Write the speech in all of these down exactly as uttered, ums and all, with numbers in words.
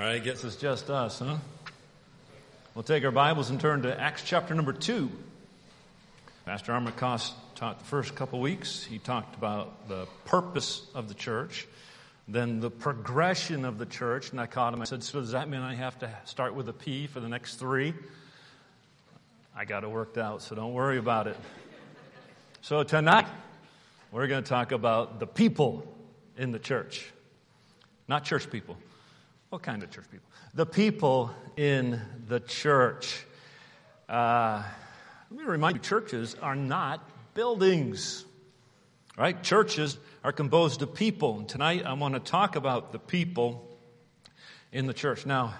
All right, I guess it's just us, huh? We'll take our Bibles and turn to Acts chapter number two. Pastor Armacost taught the first couple weeks. He talked about the purpose of the church, then the progression of the church. And I caught him. I said, so does that mean I have to start with a P for the next three? I got it worked out, so don't worry about it. So tonight, we're going to talk about the people in the church. Not church people. What kind of church people? The people in the church. Uh, let me remind you, churches are not buildings. Right? Churches are composed of people. And tonight I want to talk about the people in the church. Now,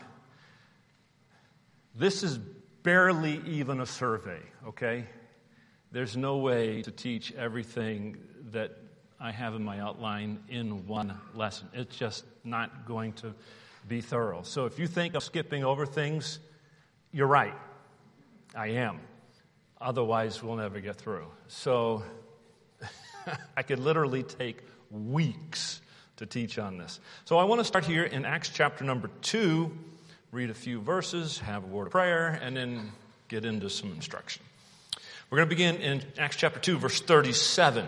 this is barely even a survey, okay? There's no way to teach everything that I have in my outline in one lesson. It's just not going to be thorough. So if you think of skipping over things, you're right. I am. Otherwise, we'll never get through. So I could literally take weeks to teach on this. So I want to start here in Acts chapter number two, read a few verses, have a word of prayer, and then get into some instruction. We're going to begin in Acts chapter two, verse thirty-seven.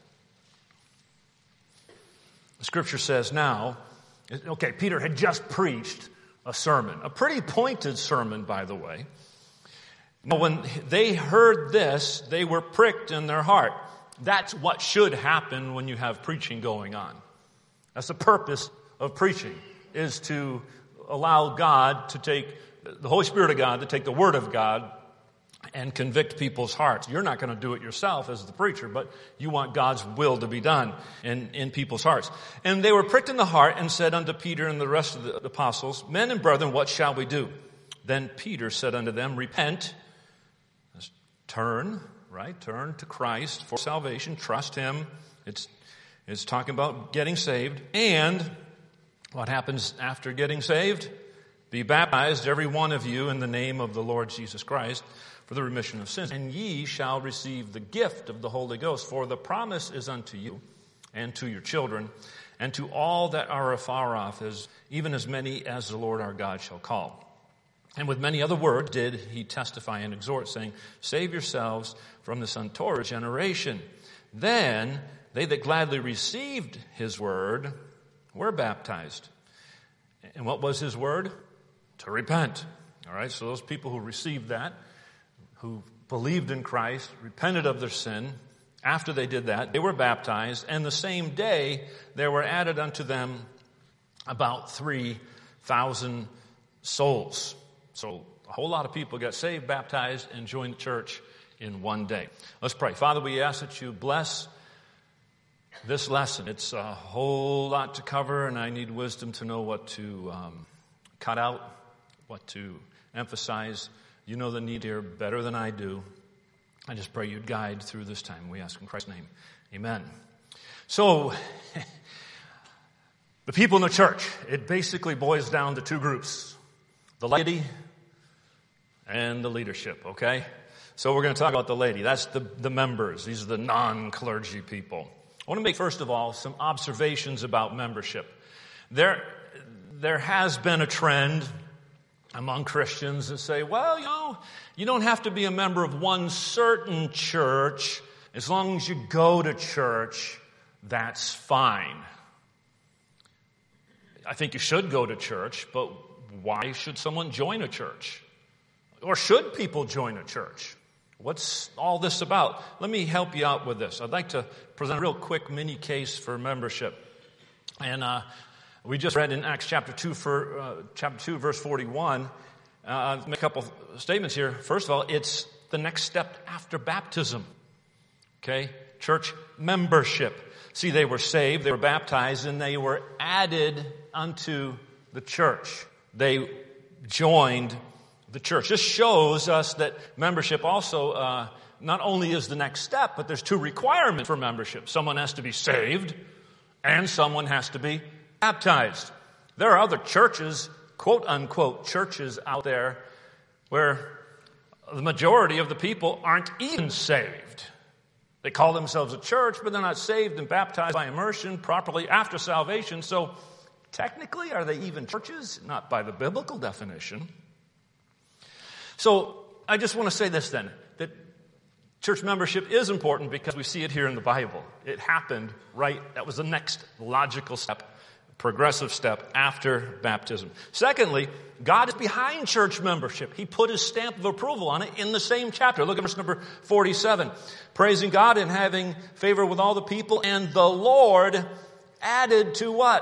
The scripture says, now, okay, Peter had just preached a sermon, a pretty pointed sermon, by the way. Now, when they heard this, they were pricked in their heart. That's what should happen when you have preaching going on. That's the purpose of preaching, is to allow God to take, the Holy Spirit of God to take the Word of God and convict people's hearts. You're not going to do it yourself as the preacher, but you want God's will to be done in, in people's hearts. And they were pricked in the heart and said unto Peter and the rest of the apostles, men and brethren, what shall we do? Then Peter said unto them, repent, turn, right? Turn to Christ for salvation, trust Him. It's, it's talking about getting saved. And what happens after getting saved? Be baptized, every one of you, in the name of the Lord Jesus Christ, for the remission of sins. And ye shall receive the gift of the Holy Ghost, for the promise is unto you and to your children and to all that are afar off, as even as many as the Lord our God shall call. And with many other words did he testify and exhort, saying, save yourselves from this untoward generation. Then they that gladly received his word were baptized. And what was his word? To repent. All right, so those people who received that, who believed in Christ, repented of their sin, after they did that, they were baptized, and the same day there were added unto them about three thousand souls. So a whole lot of people got saved, baptized, and joined the church in one day. Let's pray. Father, we ask that you bless this lesson. It's a whole lot to cover, and I need wisdom to know what to um, cut out, what to emphasize. You know the need here better than I do. I just pray you'd guide through this time. We ask in Christ's name. Amen. So, the people in the church, it basically boils down to two groups. The laity and the leadership, okay? So we're going to talk about the laity. That's the, the members. These are the non-clergy people. I want to make, first of all, some observations about membership. There, there has been a trend among Christians that say, well, you know, you don't have to be a member of one certain church. As long as you go to church, that's fine. I think you should go to church, but why should someone join a church? Or should people join a church? What's all this about? Let me help you out with this. I'd like to present a real quick mini case for membership. And uh, we just read in Acts chapter two, for, uh, chapter two, verse forty-one. Uh, I'll make a couple statements here. First of all, it's the next step after baptism. Okay? Church membership. See, they were saved, they were baptized, and they were added unto the church. They joined the church. This shows us that membership also uh, not only is the next step, but there's two requirements for membership. Someone has to be saved, and someone has to be baptized. There are other churches, quote unquote churches out there, where the majority of the people aren't even saved. They call themselves a church, but they're not saved and baptized by immersion properly after salvation. So technically, are they even churches? Not by the biblical definition. So I just want to say this then, that church membership is important because we see it here in the Bible. It happened right, that was the next logical step, progressive step after baptism. Secondly, God is behind church membership. He put his stamp of approval on it in the same chapter. Look at verse number forty-seven. Praising God and having favor with all the people, and the Lord added to what?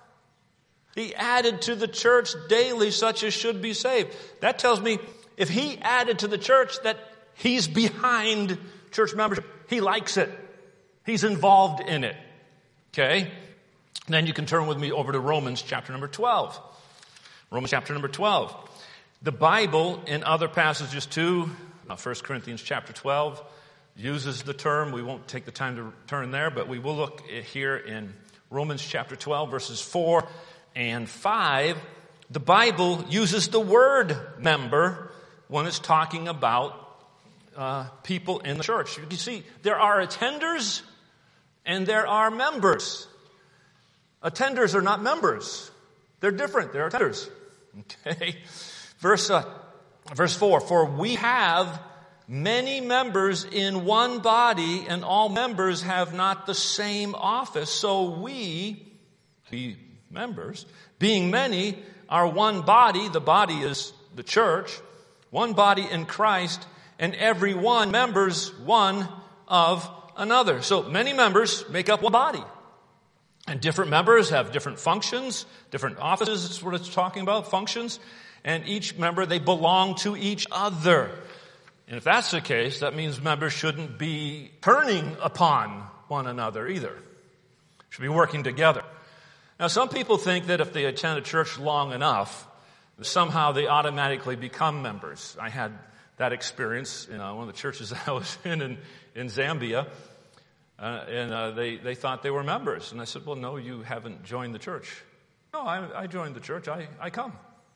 He added to the church daily such as should be saved. That tells me if he added to the church, that he's behind church membership. He likes it. He's involved in it. Okay? Then you can turn with me over to Romans chapter number twelve. Romans chapter number twelve. The Bible in other passages too, uh, First Corinthians chapter twelve, uses the term. We won't take the time to turn there, but we will look here in Romans chapter twelve, verses four and five. The Bible uses the word member when it's talking about uh, people in the church. You can see there are attenders and there are members. Attenders are not members. They're different. They're attenders. Okay. Verse, uh, verse four, for we have many members in one body, and all members have not the same office. So we, we members, being many, are one body. The body is the church. One body in Christ, and every one members one of another. So many members make up one body. And different members have different functions, different offices, is what it's talking about, functions. And each member, they belong to each other. And if that's the case, that means members shouldn't be turning upon one another either. Should be working together. Now, some people think that if they attend a church long enough, somehow they automatically become members. I had that experience in uh, one of the churches that I was in in, in Zambia. Uh, and uh, they, they thought they were members. And I said, well, no, you haven't joined the church. No, I, I joined the church. I, I come.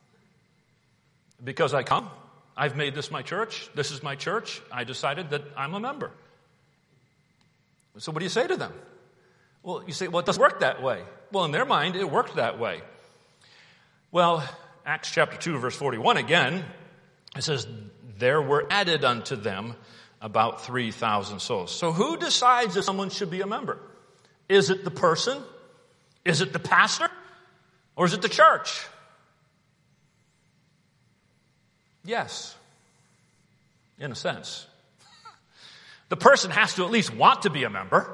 Because I come, I've made this my church. This is my church. I decided that I'm a member. So what do you say to them? Well, you say, well, it doesn't work that way. Well, in their mind, it worked that way. Well, Acts chapter two, verse forty-one again, it says, there were added unto them about three thousand souls. So who decides if someone should be a member? Is it the person? Is it the pastor? Or is it the church? Yes, in a sense. The person has to at least want to be a member.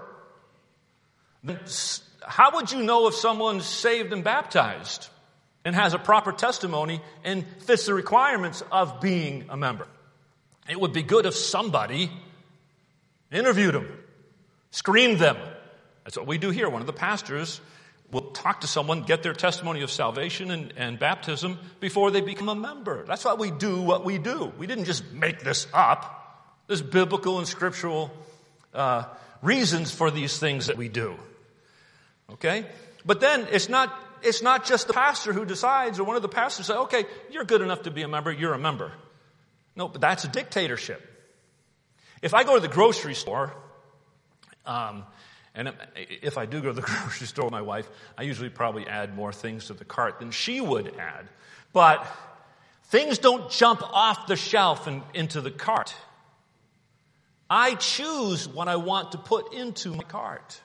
How would you know if someone's saved and baptized and has a proper testimony and fits the requirements of being a member? It would be good if somebody interviewed them, screened them. That's what we do here. One of the pastors will talk to someone, get their testimony of salvation and, and baptism before they become a member. That's why we do what we do. We didn't just make this up. There's biblical and scriptural uh, reasons for these things that we do. Okay? But then it's not it's not just the pastor who decides, or one of the pastors say, okay, you're good enough to be a member, you're a member. No, but that's a dictatorship. If I go to the grocery store, um, and if I do go to the grocery store with my wife, I usually probably add more things to the cart than she would add. But things don't jump off the shelf and into the cart. I choose what I want to put into my cart.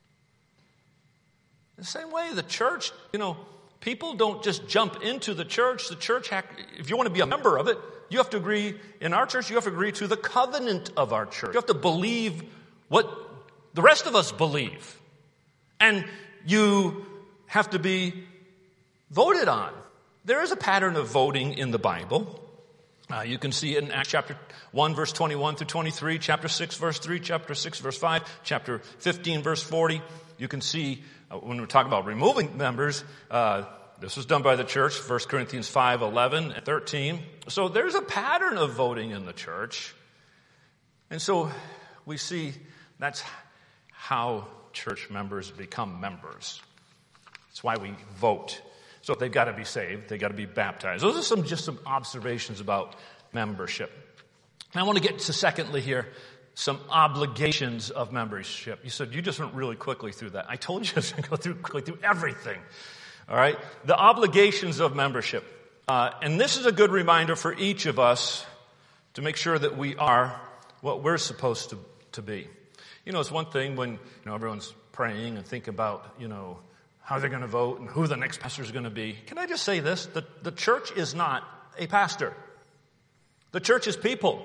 The same way the church, you know, people don't just jump into the church. The church, if you want to be a member of it, you have to agree, in our church, you have to agree to the covenant of our church. You have to believe what the rest of us believe. And you have to be voted on. There is a pattern of voting in the Bible. Uh, you can see it in Acts chapter one, verse twenty-one through twenty-three, chapter six, verse three, chapter six, verse five, chapter fifteen, verse forty. You can see uh, when we're talking about removing members, uh, this was done by the church, First Corinthians five, eleven, and thirteen. So there's a pattern of voting in the church. And so we see that's how church members become members. That's why we vote. So they've got to be saved. They've got to be baptized. Those are some just some observations about membership. And I want to get to, secondly here, some obligations of membership. You said you just went really quickly through that. I told you I was going to go through quickly through everything. All right? The obligations of membership. Uh, and this is a good reminder for each of us to make sure that we are what we're supposed to, to be. You know, it's one thing when, you know, everyone's praying and thinking about, you know, how they're going to vote and who the next pastor is going to be. Can I just say this? The, the church is not a pastor. The church is people.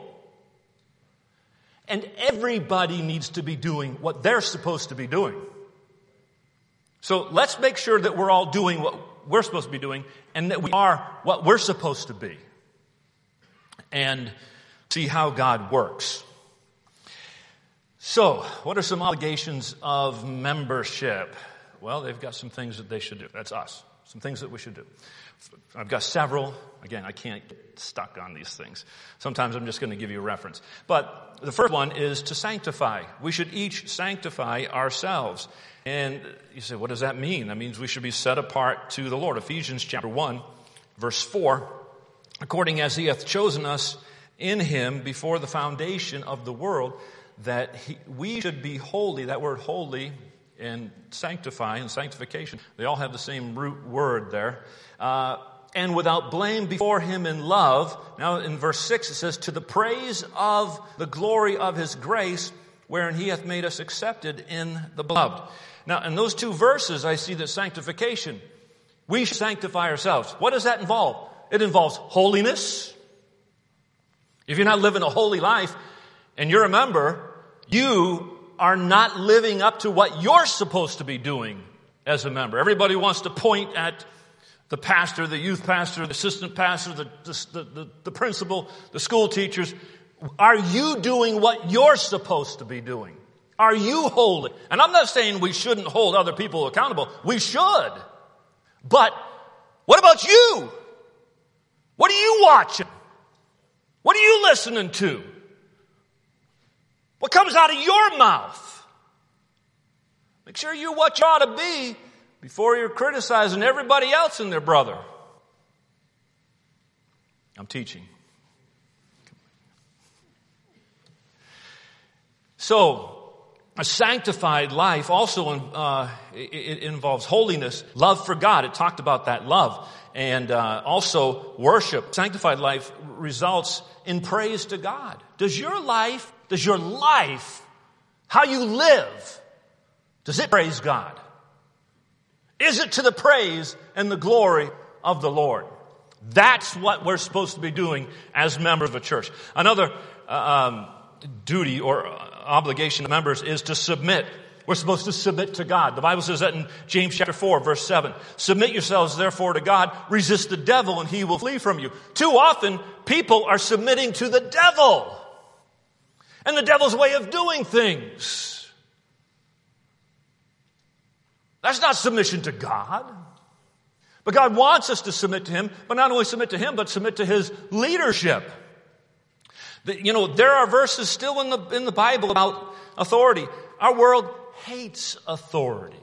And everybody needs to be doing what they're supposed to be doing. So let's make sure that we're all doing what we're supposed to be doing and that we are what we're supposed to be. And see how God works. So, what are some obligations of membership? Well, they've got some things that they should do. That's us. Some things that we should do. I've got several. Again, I can't get stuck on these things. Sometimes I'm just going to give you a reference. But the first one is to sanctify. We should each sanctify ourselves. And you say, what does that mean? That means we should be set apart to the Lord. Ephesians chapter one, verse four. According as he hath chosen us in him before the foundation of the world, that he, we should be holy. That word holy and sanctify and sanctification, they all have the same root word there. Uh, and without blame before him in love. Now in verse six it says, to the praise of the glory of his grace, wherein he hath made us accepted in the beloved. Now in those two verses I see that sanctification, we should sanctify ourselves. What does that involve? It involves holiness. If you're not living a holy life, and you're a member, you are not living up to what you're supposed to be doing as a member. Everybody wants to point at the pastor, the youth pastor, the assistant pastor, the, the, the, the principal, the school teachers. Are you doing what you're supposed to be doing? Are you holy? And I'm not saying we shouldn't hold other people accountable. We should. But what about you? What are you watching? What are you listening to? What comes out of your mouth? Make sure you're what you ought to be before you're criticizing everybody else and their brother. I'm teaching. So, a sanctified life also uh, it, it involves holiness, love for God. It talked about that love. And uh, also worship. Sanctified life results in praise to God. Does your life, does your life, how you live, does it praise God? Is it to the praise and the glory of the Lord? That's what we're supposed to be doing as members of a church. Another uh, um, duty or obligation of members is to submit. We're supposed to submit to God. The Bible says that in James chapter four, verse seven. Submit yourselves therefore to God. Resist the devil and he will flee from you. Too often, people are submitting to the devil and the devil's way of doing things. That's not submission to God. But God wants us to submit to him, but not only submit to him, but submit to his leadership. The, you know, there are verses still in the, in the Bible about authority. Our world hates authority.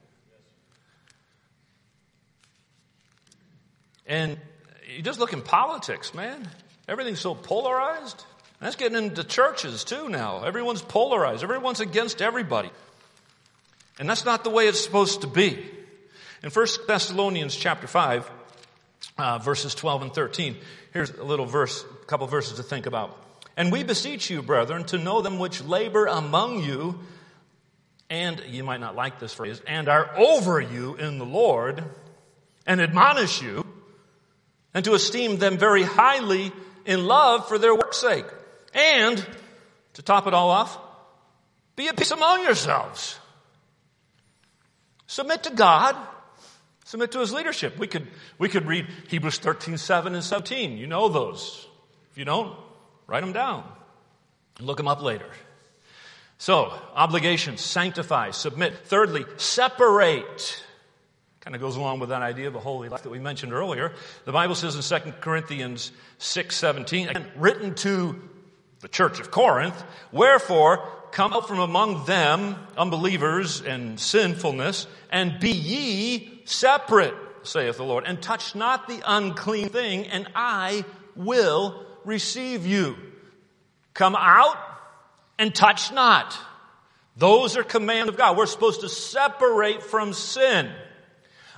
And you just look in politics, man. Everything's so polarized. That's getting into churches too now. Everyone's polarized. Everyone's against everybody. And that's not the way it's supposed to be. In First Thessalonians chapter five, uh, verses twelve and thirteen, here's a little verse, a couple verses to think about. And we beseech you, brethren, to know them which labor among you, and you might not like this phrase, and are over you in the Lord, and admonish you, and to esteem them very highly in love for their work's sake. And, to top it all off, be at peace among yourselves. Submit to God. Submit to his leadership. We could, we could read Hebrews thirteen, seven and seventeen. You know those. If you don't, write them down. Look them up later. So, obligations, sanctify, submit. Thirdly, separate. Kind of goes along with that idea of a holy life that we mentioned earlier. The Bible says in Second Corinthians six seventeen, again, written to the church of Corinth, wherefore come out from among them, unbelievers and sinfulness, and be ye separate, saith the Lord, and touch not the unclean thing, and I will receive you. Come out and touch not. Those are commands of God. We're supposed to separate from sin.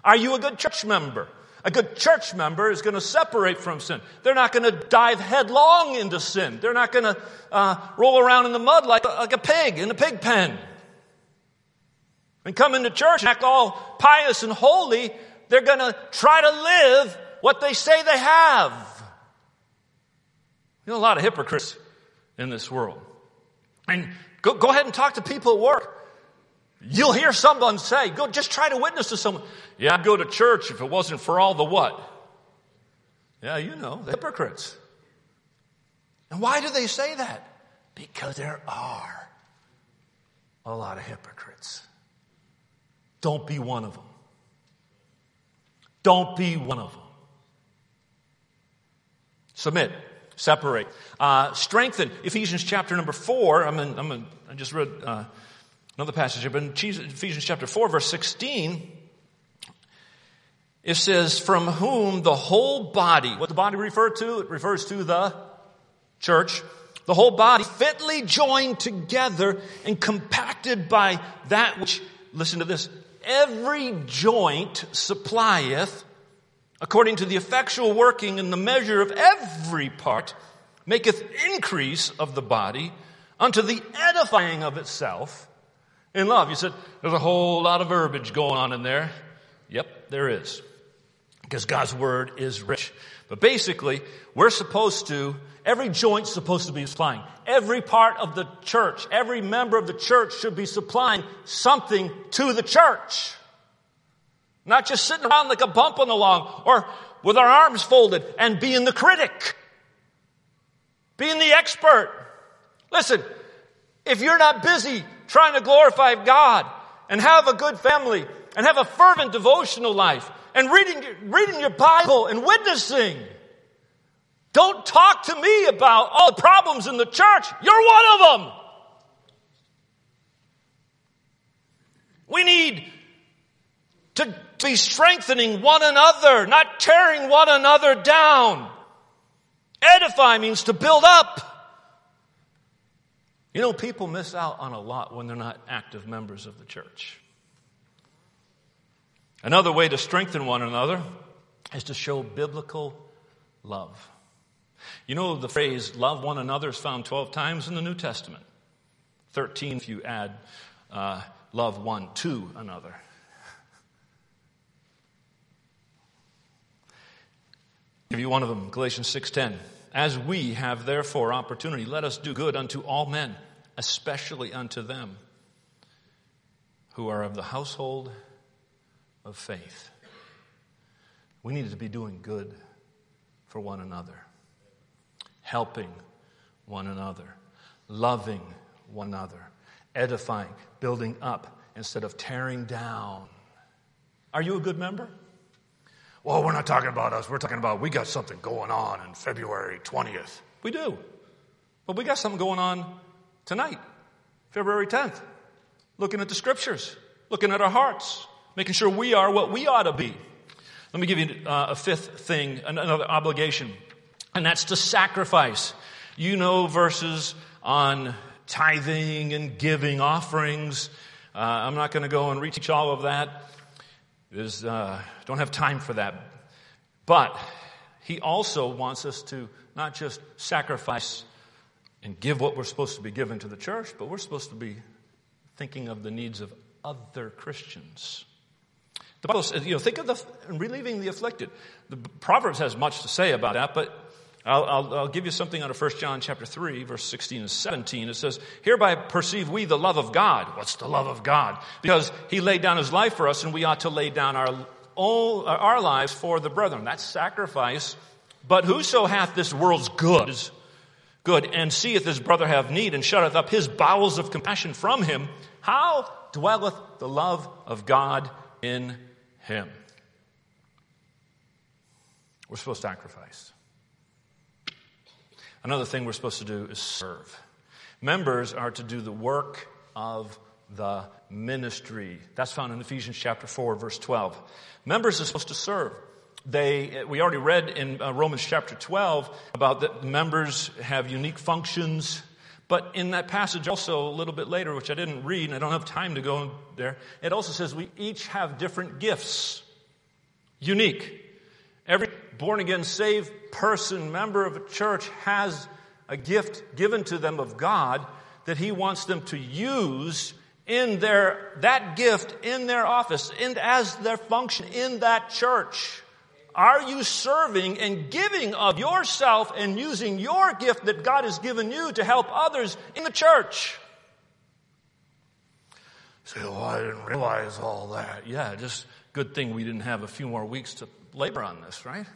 Are you a good church member? A good church member is going to separate from sin. They're not going to dive headlong into sin. They're not going to uh, roll around in the mud like, like a pig in a pig pen. And come into church and act all pious and holy. They're going to try to live what they say they have. You know, a lot of hypocrites in this world. And go, go ahead and talk to people at work. You'll hear someone say, go, just try to witness to someone. Yeah, I'd go to church if it wasn't for all the what? Yeah, you know, the hypocrites. And why do they say that? Because there are a lot of hypocrites. Don't be one of them. Don't be one of them. Submit. Separate. Uh, strengthen. Ephesians chapter number four. I'm in, I'm in, I just read uh, another passage. But in Ephesians chapter four, verse sixteen, it says, from whom the whole body, what the body refer to? It refers to the church. The whole body fitly joined together and compacted by that which, listen to this, every joint supplieth, according to the effectual working in the measure of every part, maketh increase of the body unto the edifying of itself in love. You said, there's a whole lot of verbiage going on in there. Yep, there is. Because God's word is rich. But basically, we're supposed to, every joint's supposed to be supplying. Every part of the church, every member of the church should be supplying something to the church. Not just sitting around like a bumping along or with our arms folded and being the critic. Being the expert. Listen, if you're not busy trying to glorify God and have a good family and have a fervent devotional life and reading, reading your Bible and witnessing, don't talk to me about all the problems in the church. You're one of them. We need to be strengthening one another, not tearing one another down. Edify means to build up. You know, people miss out on a lot when they're not active members of the church. Another way to strengthen one another is to show biblical love. You know, the phrase love one another is found twelve times in the New Testament. thirteen if you add uh, love one to another. Give you one of them, Galatians six ten. As we have therefore opportunity, let us do good unto all men, especially unto them who are of the household of faith. We need to be doing good for one another, helping one another, loving one another, edifying, building up instead of tearing down. Are you a good member? Well, we're not talking about us. We're talking about we got something going on on February twentieth. We do. But we got something going on tonight, February tenth. Looking at the scriptures, looking at our hearts, making sure we are what we ought to be. Let me give you uh, a fifth thing, another obligation, and that's to sacrifice. You know verses on tithing and giving offerings. Uh, I'm not going to go and reteach all of that. Is uh, don't have time for that. But he also wants us to not just sacrifice and give what we're supposed to be given to the church, but we're supposed to be thinking of the needs of other Christians. The Bible says, you know, think of the relieving the afflicted. The Proverbs has much to say about that, but I'll, I'll, I'll give you something out of First John chapter three, verse sixteen and seventeen. It says, hereby perceive we the love of God. What's the love of God? Because he laid down his life for us, and we ought to lay down our, own, our lives for the brethren. That's sacrifice. But whoso hath this world's goods, good, and seeth his brother have need, and shutteth up his bowels of compassion from him, how dwelleth the love of God in him? We're supposed to sacrifice. Another thing we're supposed to do is serve. Members are to do the work of the ministry. That's found in Ephesians chapter four, verse twelve. Members are supposed to serve. They, we already read in uh, Romans chapter twelve about that members have unique functions. But in that passage also a little bit later, which I didn't read and I don't have time to go there, it also says we each have different gifts. unique. Every born-again, saved person, member of a church, has a gift given to them of God that He wants them to use in their, that gift in their office, and as their function in that church. Are you serving and giving of yourself and using your gift that God has given you to help others in the church? Say, oh, I didn't realize all that. Yeah, just good thing we didn't have a few more weeks to labor on this, right?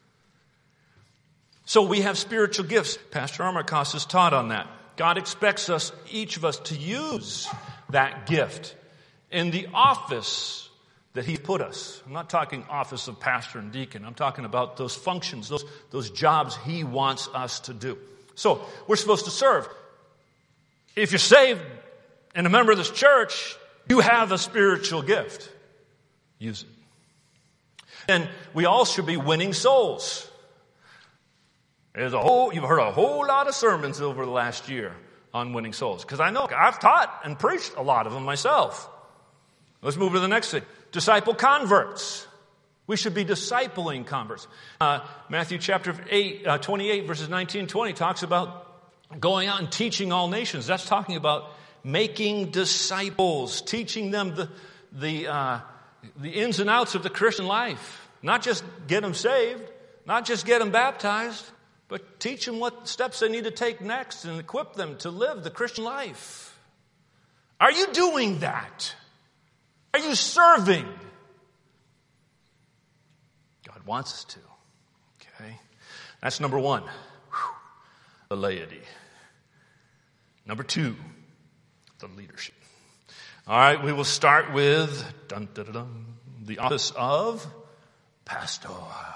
So we have spiritual gifts. Pastor Armacost has taught on that. God expects us, each of us, to use that gift in the office that He put us. I'm not talking office of pastor and deacon. I'm talking about those functions, those, those jobs He wants us to do. So we're supposed to serve. If you're saved and a member of this church, you have a spiritual gift. Use it. And we all should be winning souls. There's a whole, you've heard a whole lot of sermons over the last year on winning souls. Because I know I've taught and preached a lot of them myself. Let's move to the next thing. Disciple converts. We should be discipling converts. Uh, Matthew chapter eight, uh, twenty-eight, verses nineteen and twenty talks about going out and teaching all nations. That's talking about making disciples, teaching them the the uh, the ins and outs of the Christian life. Not just get them saved, not just get them baptized, but teach them what steps they need to take next and equip them to live the Christian life. Are you doing that? Are you serving? God wants us to. Okay? That's number one. Whew. The laity. Number two, the leadership. All right, we will start with dun, dun, dun, dun, the office of pastor.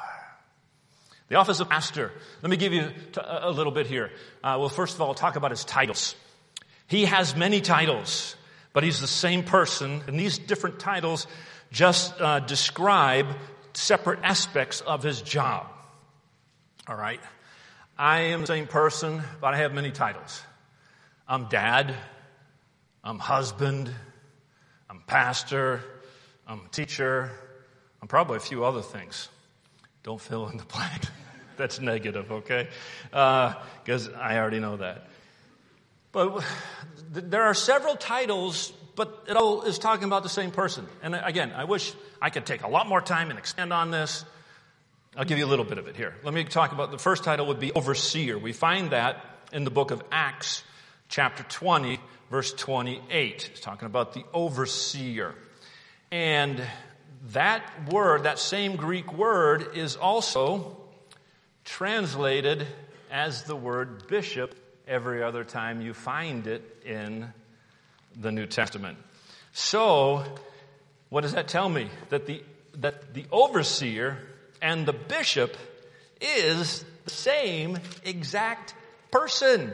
The office of pastor. Let me give you a little bit here. Uh, well, first of all, I'll talk about his titles. He has many titles, but he's the same person, and these different titles just uh, describe separate aspects of his job. All right? I am the same person, but I have many titles. I'm dad. I'm husband. I'm pastor. I'm teacher. I'm probably a few other things. Don't fill in the blank. That's negative, okay? Because uh, I already know that. But there are several titles, but it all is talking about the same person. And again, I wish I could take a lot more time and expand on this. I'll give you a little bit of it here. Let me talk about the first title would be overseer. We find that in the book of Acts, chapter twenty, verse twenty-eight. It's talking about the overseer. And that word, that same Greek word, is also translated as the word bishop every other time you find it in the New Testament. So, what does that tell me? That the that the overseer and the bishop is the same exact person.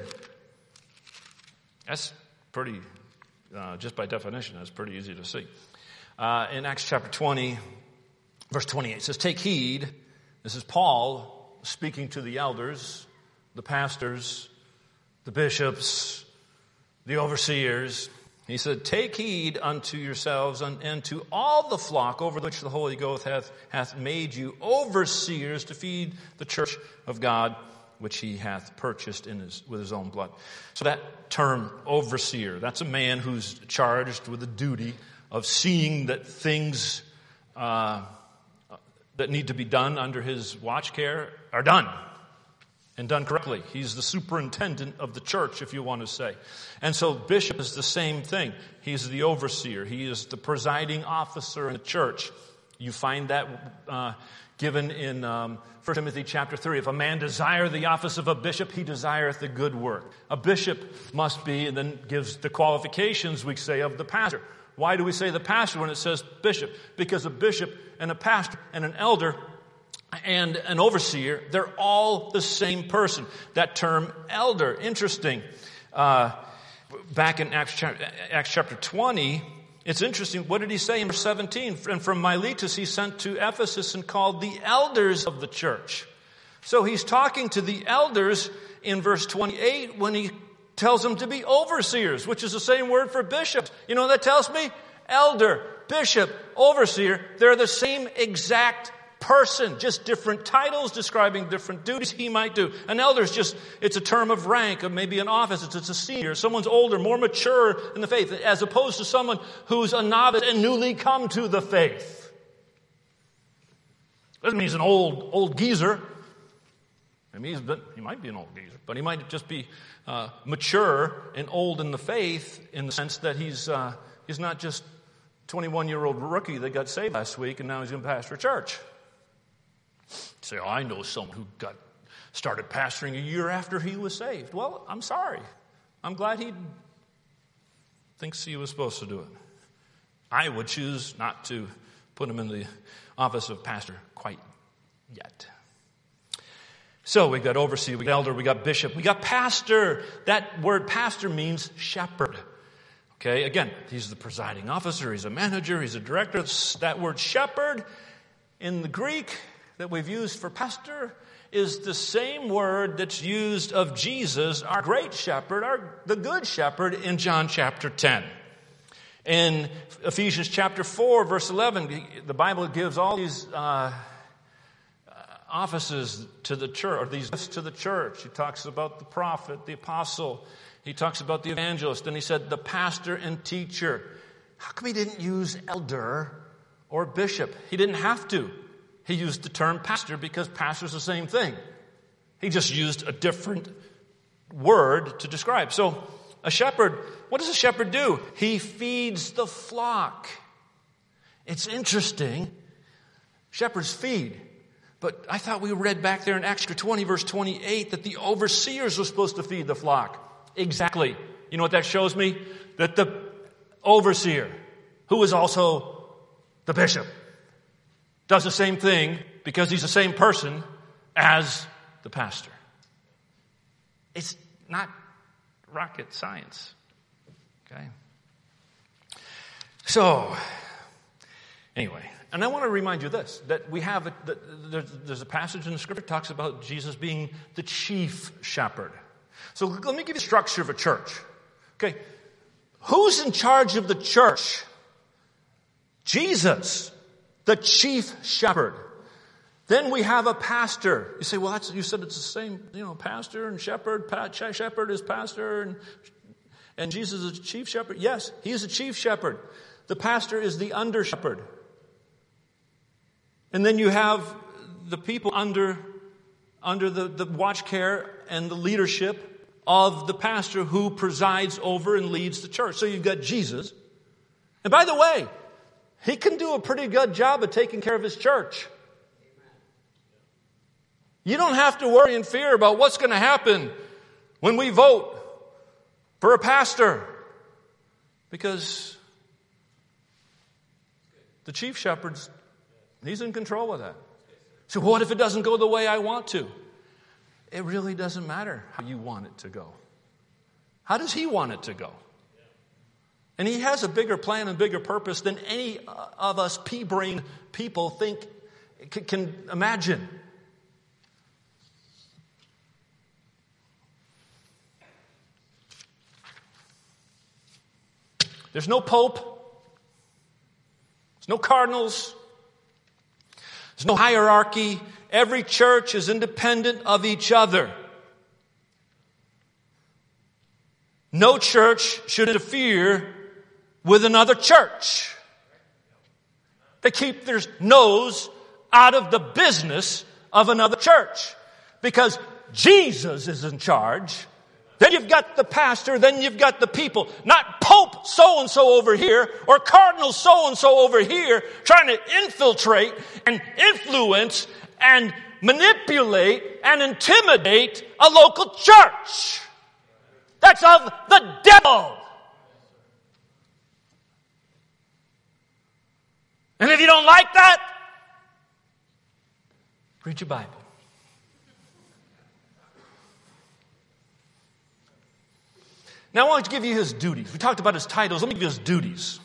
That's pretty, uh, just by definition, that's pretty easy to see. Uh, in Acts chapter twenty, verse twenty-eight, it says, "Take heed." This is Paul speaking to the elders, the pastors, the bishops, the overseers. He said, "Take heed unto yourselves and, and to all the flock over which the Holy Ghost hath, hath made you overseers to feed the church of God, which he hath purchased in his, with his own blood." So that term, overseer, that's a man who's charged with the duty of seeing that things uh, that need to be done under his watch care are done. And done correctly. He's the superintendent of the church, if you want to say. And so bishop is the same thing. He's the overseer. He is the presiding officer in the church. You find that uh, given in um, First Timothy chapter three. If a man desire the office of a bishop, he desireth the good work. A bishop must be, and then gives the qualifications, we say, of the pastor. Why do we say the pastor when it says bishop? Because a bishop and a pastor and an elder and an overseer, they're all the same person. That term, elder, interesting. Uh, back in Acts chapter, Acts chapter twenty, it's interesting. What did he say in verse seventeen? And from Miletus he sent to Ephesus and called the elders of the church. So he's talking to the elders in verse twenty-eight when he tells them to be overseers, which is the same word for bishop. You know what that tells me? Elder, bishop, overseer, they're the same exact person, just different titles describing different duties he might do. An elder is just, it's a term of rank, of maybe an office. It's, it's a senior. Someone's older, more mature in the faith, as opposed to someone who's a novice and newly come to the faith. Doesn't mean he's an old, old geezer. I mean, he's been, he might be an old geezer, but he might just be uh, mature and old in the faith in the sense that he's uh, he's not just a twenty-one-year-old rookie that got saved last week and now he's going to pastor a church. You say, oh, I know someone who got started pastoring a year after he was saved. Well, I'm sorry. I'm glad he thinks he was supposed to do it. I would choose not to put him in the office of pastor quite yet. So we got overseer, we got elder, we got bishop, we got pastor. That word pastor means shepherd. Okay, again, he's the presiding officer, he's a manager, he's a director. That word shepherd in the Greek that we've used for pastor is the same word that's used of Jesus, our great shepherd, our the good shepherd in John chapter ten. In Ephesians chapter four, verse eleven, the Bible gives all these uh, offices to the church, or these gifts to the church. He talks about the prophet, the apostle. He talks about the evangelist. And he said the pastor and teacher. How come he didn't use elder or bishop? He didn't have to. He used the term pastor because pastor's the same thing. He just used a different word to describe. So a shepherd, what does a shepherd do? He feeds the flock. It's interesting. Shepherds feed. But I thought we read back there in Acts twenty, verse twenty-eight, that the overseers were supposed to feed the flock. Exactly. You know what that shows me? That the overseer, who is also the bishop, does the same thing because he's the same person as the pastor. It's not rocket science. Okay? So, anyway, and I want to remind you this, that we have, a, that there's a passage in the scripture that talks about Jesus being the chief shepherd. So let me give you the structure of a church. Okay, who's in charge of the church? Jesus, the chief shepherd. Then we have a pastor. You say, well, that's, you said it's the same, you know, pastor and shepherd. Pa- shepherd is pastor and, and Jesus is the chief shepherd. Yes, he is the chief shepherd. The pastor is the under shepherd. And then you have the people under, under the, the watch care and the leadership of the pastor who presides over and leads the church. So you've got Jesus. And by the way, he can do a pretty good job of taking care of his church. You don't have to worry and fear about what's going to happen when we vote for a pastor, because the chief shepherd's, he's in control of that. So what if it doesn't go the way I want to? It really doesn't matter how you want it to go. How does he want it to go? And he has a bigger plan and bigger purpose than any of us pea-brain people think can imagine. There's no pope. There's no cardinals. There's no hierarchy. Every church is independent of each other. No church should interfere with another church. They keep their nose out of the business of another church, because Jesus is in charge. Then you've got the pastor, then you've got the people. Not Pope so-and-so over here or Cardinal so-and-so over here trying to infiltrate and influence and manipulate and intimidate a local church. That's of the devil. And if you don't like that, read your Bible. Now I want to give you his duties. We talked about his titles. Let me give you his duties.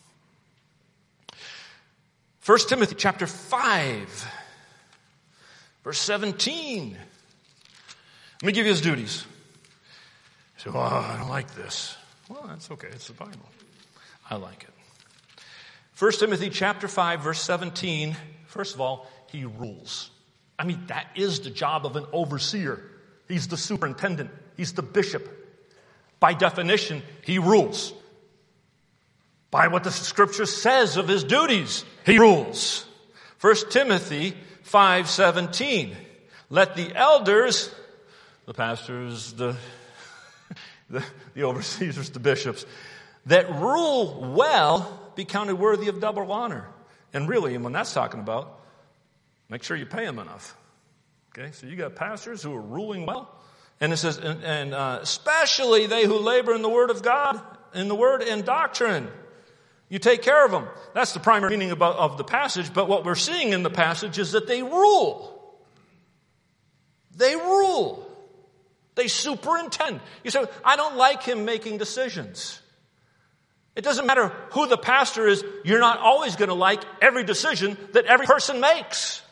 First Timothy chapter five, verse seventeen. Let me give you his duties. You say, well, I don't like this. Well, that's okay. It's the Bible. I like it. First Timothy chapter five, verse seventeen. First of all, he rules. I mean, that is the job of an overseer. He's the superintendent. He's the bishop. By definition, he rules. By what the scripture says of his duties, he rules. First Timothy five seventeen. Let the elders, the pastors, the, the, the overseers, the bishops, that rule well be counted worthy of double honor. And really, and when that's talking about, make sure you pay them enough. Okay, so you got pastors who are ruling well. And it says, and, and uh, especially they who labor in the word of God, in the word and doctrine. You take care of them. That's the primary meaning about, of the passage. But what we're seeing in the passage is that they rule. They rule. They superintend. You say, I don't like him making decisions. It doesn't matter who the pastor is. You're not always going to like every decision that every person makes.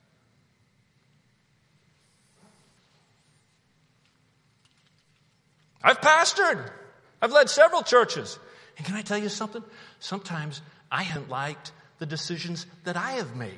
I've pastored. I've led several churches. And can I tell you something? Sometimes I haven't liked the decisions that I have made.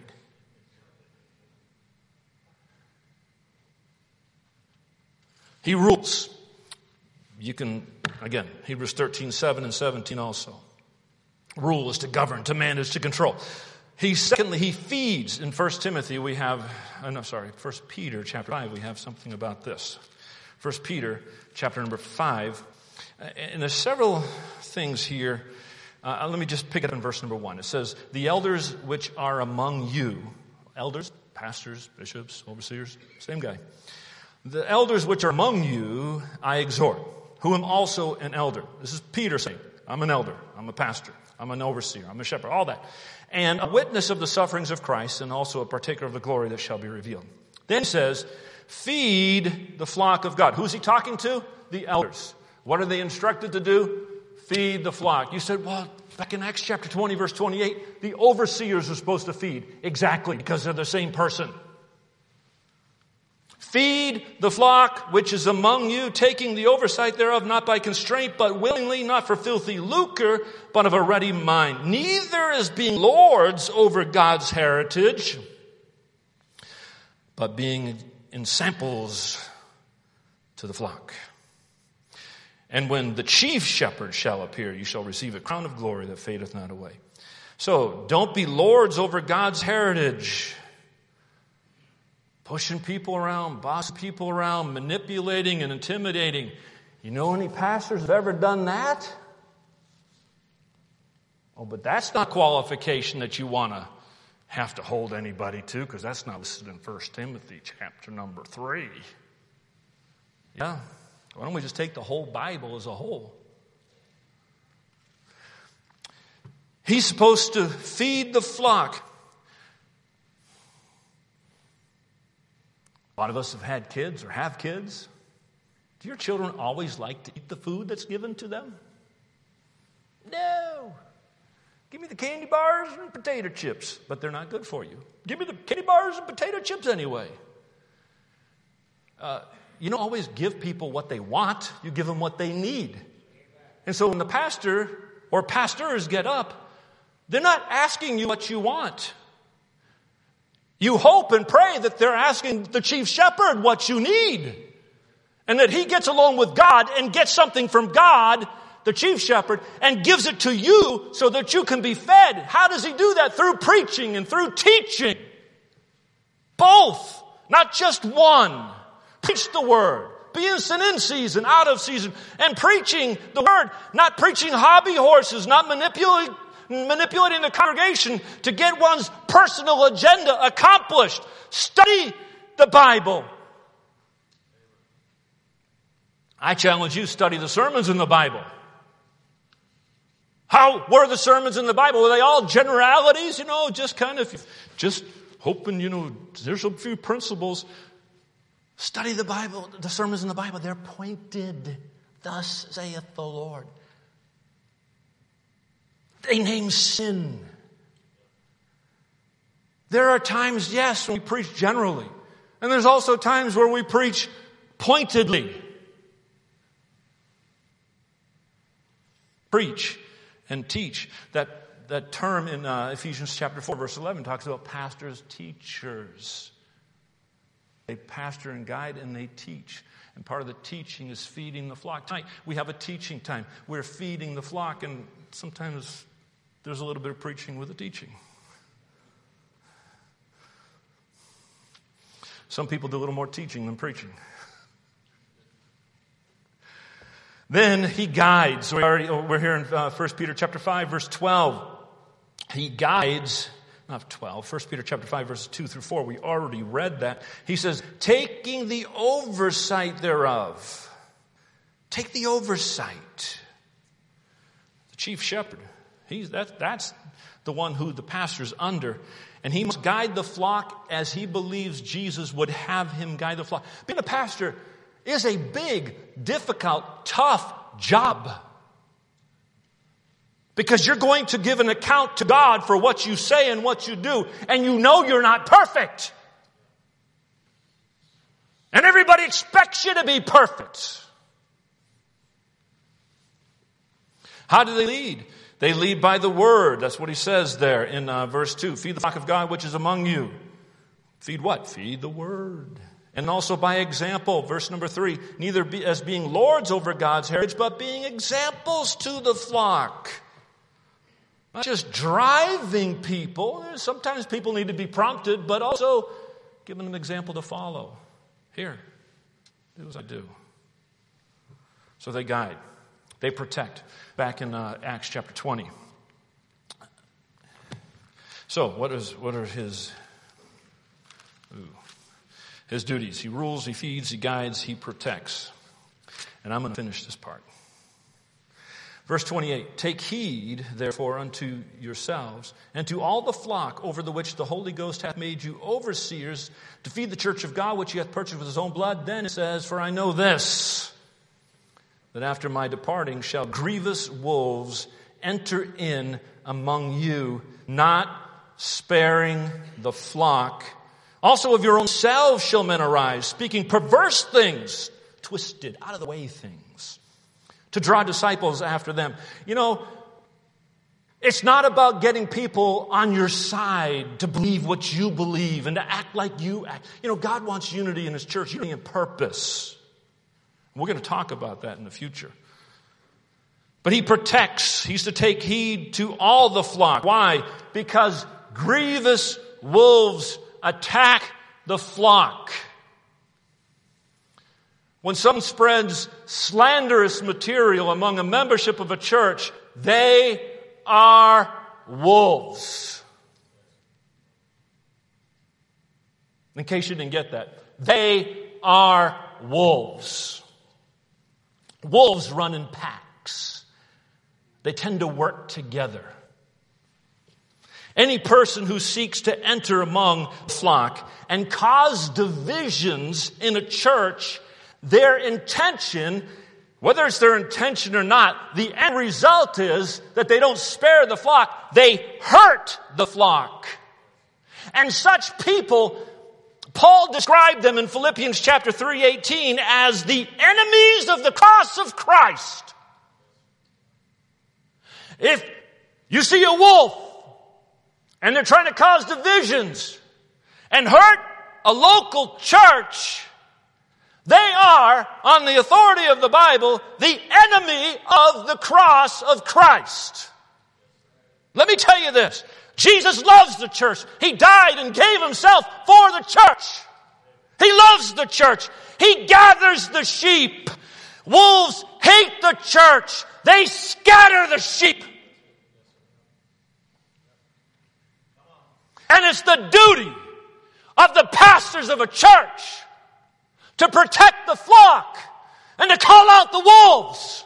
He rules. You can, again, Hebrews thirteen, seven and seventeen also. Rule is to govern, to manage, to control. He, secondly, he feeds. In First Timothy, we have, oh no, sorry, First Peter chapter five, we have something about this. First Peter chapter number five. And there's several things here. Uh, let me just pick it up in verse number one. It says, the elders which are among you, elders, pastors, bishops, overseers, same guy. The elders which are among you, I exhort, who am also an elder. This is Peter saying, I'm an elder, I'm a pastor, I'm an overseer, I'm a shepherd, all that. And a witness of the sufferings of Christ, and also a partaker of the glory that shall be revealed. Then he says, feed the flock of God. Who's he talking to? The elders. What are they instructed to do? Feed the flock. You said, well, back in Acts chapter twenty, verse twenty-eight, the overseers are supposed to feed. Exactly, because they're the same person. Feed the flock which is among you, taking the oversight thereof, not by constraint, but willingly, not for filthy lucre, but of a ready mind. Neither as being lords over God's heritage, but being in samples to the flock. And when the chief shepherd shall appear, you shall receive a crown of glory that fadeth not away. So, don't be lords over God's heritage. Pushing people around, bossing people around, manipulating and intimidating. You know any pastors have ever done that? Oh, but that's not qualification that you want to have to hold anybody to, because that's not listed in First Timothy chapter number three. Yeah. Why don't we just take the whole Bible as a whole? He's supposed to feed the flock. A lot of us have had kids or have kids. Do your children always like to eat the food that's given to them? No. Give me the candy bars and potato chips, but they're not good for you. Give me the candy bars and potato chips anyway. Uh, you don't always give people what they want. You give them what they need. And so when the pastor or pastors get up, they're not asking you what you want. You hope and pray that they're asking the chief shepherd what you need. And that he gets along with God and gets something from God, the chief shepherd, and gives it to you so that you can be fed. How does he do that? Through preaching and through teaching. Both, not just one. Preach the word. Be instant in season, out of season. And preaching the word, not preaching hobby horses, not manipulating manipulating the congregation to get one's personal agenda accomplished. Study the Bible. I challenge you, study the sermons in the Bible. How were the sermons in the Bible? Were they all generalities, you know, just kind of, just hoping, you know, there's a few principles. Study the Bible, the sermons in the Bible. They're pointed. Thus saith the Lord. They name sin. There are times, yes, when we preach generally. And there's also times where we preach pointedly. Preach and teach that that term in uh, Ephesians chapter four, verse eleven talks about pastors, teachers. They pastor and guide and they teach. And part of the teaching is feeding the flock. Tonight, we have a teaching time. We're feeding the flock, and sometimes there's a little bit of preaching with the teaching. Some people do a little more teaching than preaching. Then he guides. We already, we're here in uh, First Peter chapter five, verse twelve. He guides, not twelve, First Peter chapter five, verses two through four. We already read that. He says, taking the oversight thereof. Take the oversight. The chief shepherd. He's that, that's the one who the pastor's under. And he must guide the flock as he believes Jesus would have him guide the flock. Being a pastor is a big, difficult, tough job. Because you're going to give an account to God for what you say and what you do. And you know you're not perfect. And everybody expects you to be perfect. How do they lead? They lead by the word. That's what he says there in uh, verse two. Feed the flock of God which is among you. Feed what? Feed the word. And also by example, verse number three. Neither be, as being lords over God's heritage, but being examples to the flock. Not just driving people. Sometimes people need to be prompted, but also giving them an example to follow. Here, do as I do. So they guide. They protect. Back in uh, Acts chapter twenty. So, what is what are his ooh, his duties? He rules, he feeds, he guides, he protects. And I'm going to finish this part. Verse twenty-eight. Take heed, therefore, unto yourselves and to all the flock over the which the Holy Ghost hath made you overseers to feed the church of God, which he hath purchased with his own blood. Then it says, for I know this, that after my departing shall grievous wolves enter in among you, not sparing the flock. Also of your own selves shall men arise, speaking perverse things, twisted, out of the way things, to draw disciples after them. You know, it's not about getting people on your side to believe what you believe and to act like you act. You know, God wants unity in his church, unity in purpose. We're going to talk about that in the future. But he protects. He's to take heed to all the flock. Why? Because grievous wolves attack the flock. When someone spreads slanderous material among a membership of a church, they are wolves. In case you didn't get that, they are wolves. Wolves run in packs. They tend to work together. Any person who seeks to enter among the flock and cause divisions in a church, their intention, whether it's their intention or not, the end result is that they don't spare the flock. They hurt the flock. And such people, Paul described them in Philippians chapter three eighteen as the enemies of the cross of Christ. If you see a wolf and they're trying to cause divisions and hurt a local church, they are, on the authority of the Bible, the enemy of the cross of Christ. Let me tell you this. Jesus loves the church. He died and gave himself for the church. He loves the church. He gathers the sheep. Wolves hate the church. They scatter the sheep. And it's the duty of the pastors of a church to protect the flock and to call out the wolves.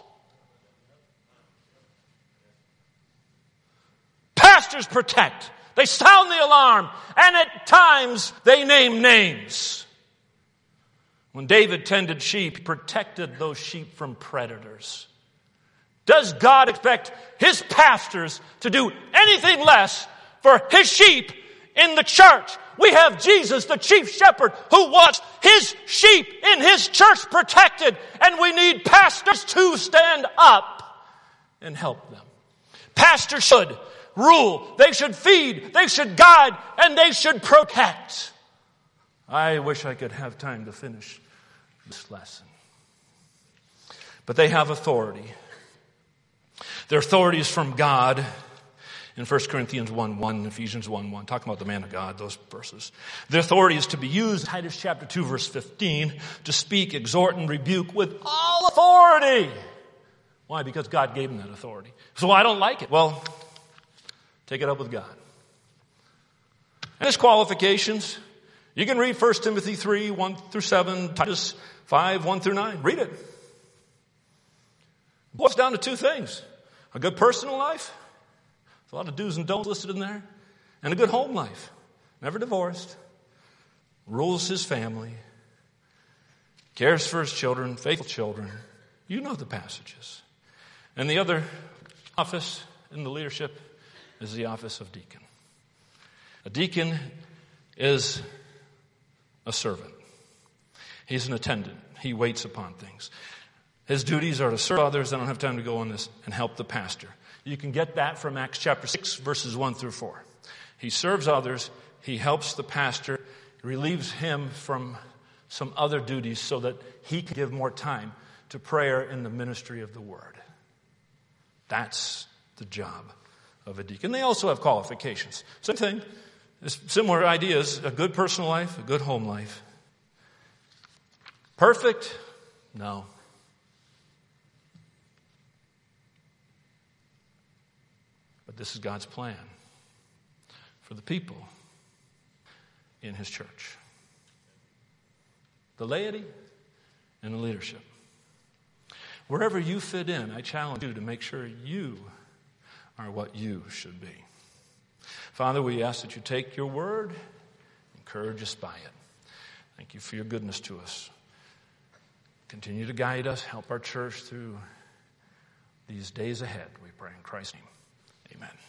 Pastors protect. They sound the alarm. And at times they name names. When David tended sheep, he protected those sheep from predators. Does God expect his pastors to do anything less for his sheep in the church? We have Jesus, the chief shepherd, who wants his sheep in his church protected. And we need pastors to stand up and help them. Pastors should rule. They should feed. They should guide. And they should protect. I wish I could have time to finish this lesson. But they have authority. Their authority is from God. In First Corinthians one one, Ephesians one one, talking about the man of God, those verses. Their authority is to be used, Titus chapter two, verse fifteen, to speak, exhort, and rebuke with all authority. Why? Because God gave them that authority. So I don't like it. Well, take it up with God. And his qualifications, you can read First Timothy three, one through seven, Titus five, one through nine. Read it. It boils down to two things. A good personal life. There's a lot of do's and don'ts listed in there. And a good home life. Never divorced. Rules his family. Cares for his children, faithful children. You know the passages. And the other office in the leadership is the office of deacon. A deacon is a servant. He's an attendant. He waits upon things. His duties are to serve others. I don't have time to go on this, and help the pastor. You can get that from Acts chapter six, verses one through four. He serves others. He helps the pastor, relieves him from some other duties so that he can give more time to prayer and the ministry of the word. That's the job of a deacon. They also have qualifications. Same thing. Similar ideas. A good personal life, a good home life. Perfect? No. But this is God's plan for the people in his church. The laity and the leadership. Wherever you fit in, I challenge you to make sure you are what you should be. Father, we ask that you take your word, encourage us by it. Thank you for your goodness to us. Continue to guide us, help our church through these days ahead. We pray in Christ's name. Amen.